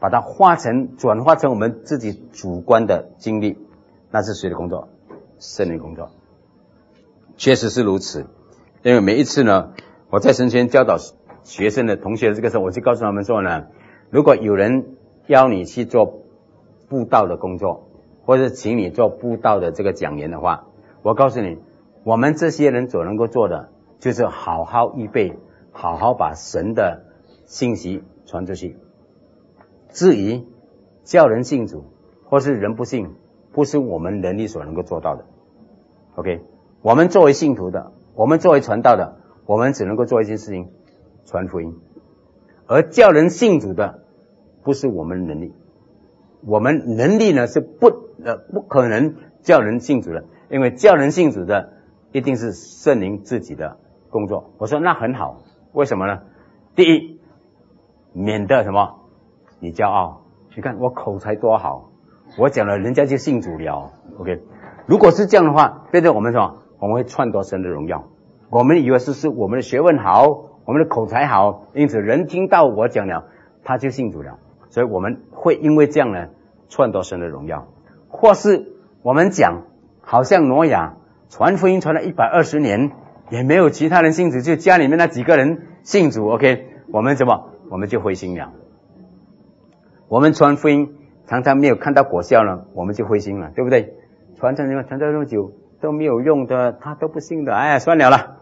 把它转化成我们自己主观的经历，那是谁的工作？圣灵工作。确实是如此。因为每一次呢，我在神学院教导学生的同学的这个时候，我就告诉他们说呢，如果有人邀你去做布道的工作，或者请你做布道的这个讲员的话，我告诉你，我们这些人所能够做的就是好好预备，好好把神的信息传出去。至于叫人信主或是人不信，不是我们能力所能够做到的。 OK， 我们作为信徒的，我们作为传道的，我们只能够做一件事情，传福音。而叫人信主的不是我们的能力，我们能力呢是不可能叫人信主的，因为叫人信主的一定是圣灵自己的工作。我说那很好，为什么呢？第一，免得什么你骄傲，你看我口才多好，我讲了人家就信主了。 OK， 如果是这样的话，变成我们什么？我们会篡夺神的荣耀。我们以为是我们的学问好，我们的口才好，因此人听到我讲了他就信主了，所以我们会因为这样呢篡夺神的荣耀。或是我们讲好像挪亚传福音传了120年也没有其他人信主，就家里面那几个人信主。 OK， 我们就灰心了。我们传福音常常没有看到果效呢，我们就灰心了，对不对？传这么久都没有用的，他都不信的，哎，算了啦。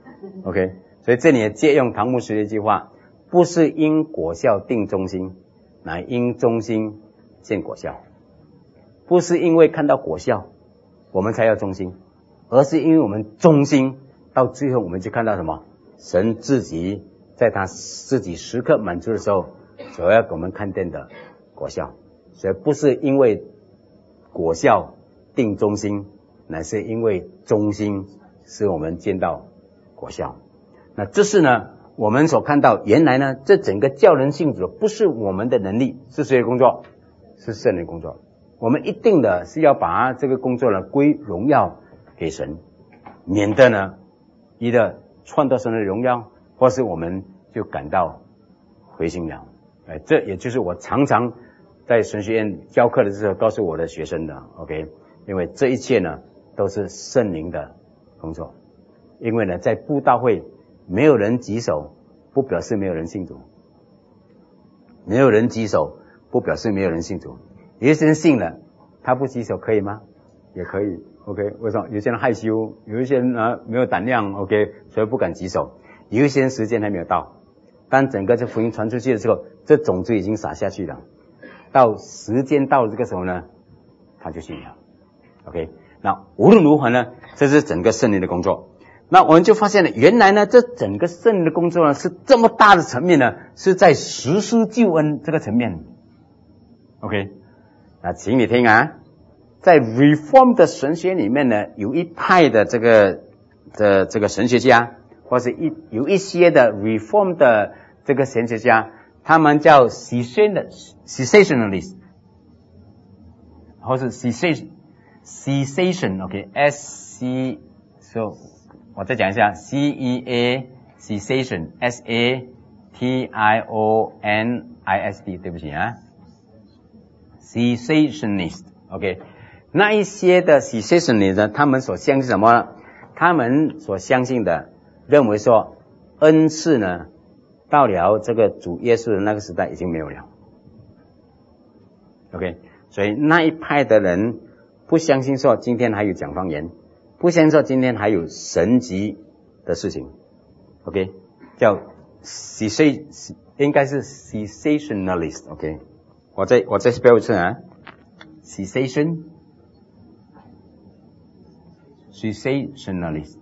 OK， 所以这里也借用唐牧师的一句话，不是因果效定忠心，乃因忠心见果效。不是因为看到果效我们才要忠心，而是因为我们忠心到最后我们就看到什么？神自己在他自己时刻满足的时候所要给我们看见的果效。所以不是因为果效定忠心，乃是因为忠心使我们见到果效。那这是呢我们所看到，原来呢这整个叫人信主不是我们的能力，是谁的工作？是圣灵工作。我们一定的是要把这个工作呢归荣耀给神，免得呢一个篡夺神的荣耀，或是我们就感到灰心了。这也就是我常常在神学院教课的时候告诉我的学生的。 OK， 因为这一切呢都是圣灵的工作。因为呢在布道会没有人举手不表示没有人信主，没有人举手不表示没有人信主。有些人信了他不举手可以吗？也可以。 OK， 为什么？有些人害羞，有一些人没有胆量 OK， 所以不敢举手。有一些人时间还没有到，当整个这福音传出去的时候，这种子已经撒下去了，到时间到了这个时候呢他就信了。 OK， 那无论如何呢，这是整个圣灵的工作。那我们就发现了，原来呢这整个圣灵的工作呢是这么大的层面呢，是在实施救恩这个层面。 OK， 那请你听啊，在 Reform 的神学里面呢，有一派的这个神学家，或是有一些的 Reform 的这个神学家，他们叫 Cessationalist， 或是 Cessation OK SC， so 我再讲一下 CEA Cessation SATIONIST， 对不起啊， Cessationist OK。那一些的 Cessationist 呢，他们所相信什么呢？他们所相信的认为说恩赐呢到了这个主耶稣的那个时代已经没有了。 OK， 所以那一派的人不相信说今天还有讲方言，不相信说今天还有神迹的事情。 OK， 叫 应该是 Cessationalist。 OK， 我再 spell 一次啊， Cessationalist。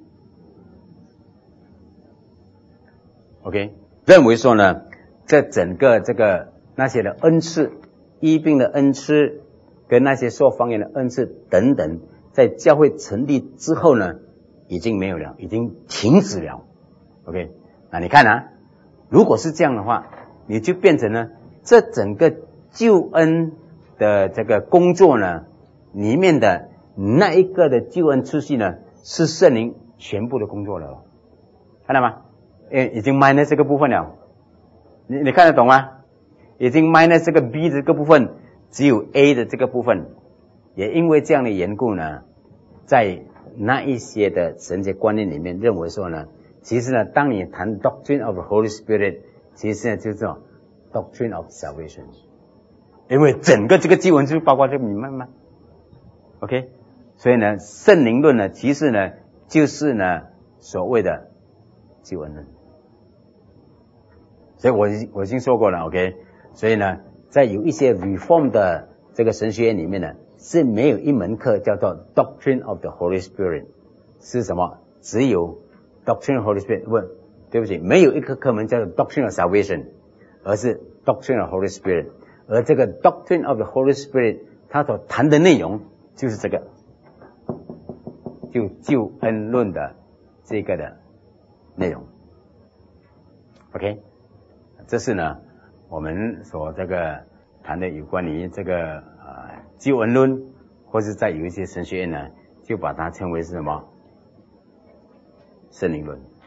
OK， 认为说呢这整个这个那些的恩赐，医病的恩赐跟那些说方言的恩赐等等，在教会成立之后呢已经没有了，已经停止了。 OK， 那你看啊，如果是这样的话，你就变成了这整个救恩的这个工作呢里面的那一个的救恩次序呢是圣灵全部的工作了，看到吗？已经 minus 这个部分了，你看得懂吗？ 已经 minus 这个 B 的这个部分，只有 A 的这个部分。也因为这样的缘故呢，在那一些的神学观念里面认为说呢，其实呢，当你谈 Doctrine of the Holy Spirit， 其实呢就是这种 Doctrine of Salvation， 因为整个这个经文就包括这个，明白吗 ？OK， 所以呢，圣灵论呢，其实呢就是呢所谓的救恩论。所以我已经说过了 ，OK， 所以呢，在有一些 Reform 的这个神学院里面呢，是没有一门课叫做 Doctrine of the Holy Spirit， 是什么？只有 Doctrine of the Holy Spirit， 不，对不起，没有一个课门叫做 Doctrine of Salvation， 而是 Doctrine of the Holy Spirit。而这个 Doctrine of the Holy Spirit， 它所谈的内容就是这个，就救恩论的这个的内容。OK， 这是呢我们所这个谈的有关于这个救恩论，或是在有一些神学院呢，就把它称为是什么？圣灵论。